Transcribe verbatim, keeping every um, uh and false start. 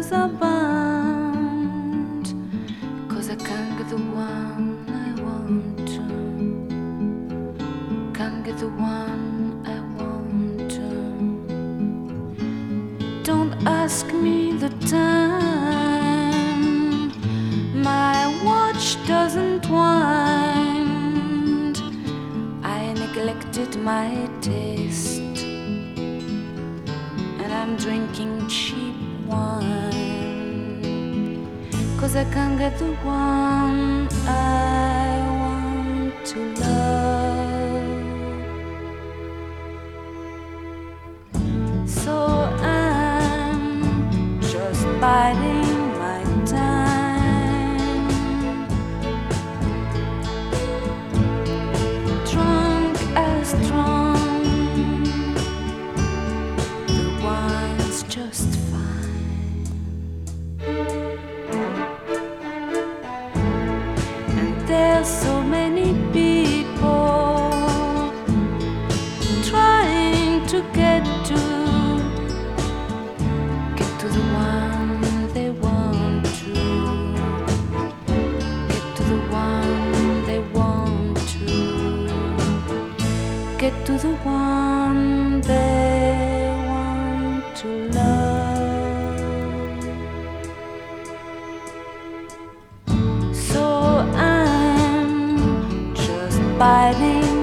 wings are bound, 'cause I can't get the one I want to, can't get the one I want to. Don't ask me the time, my watch doesn't wind. I neglected my taste, and I'm drinking cheap wine, 'cause I can't get the one I want to love. So I'm just biding my time, drunk as drunk, the wine's just fine. And there's so many people trying to get to get to the one they want to, get to the one they want to, get to the one they want to love. So I'm just biding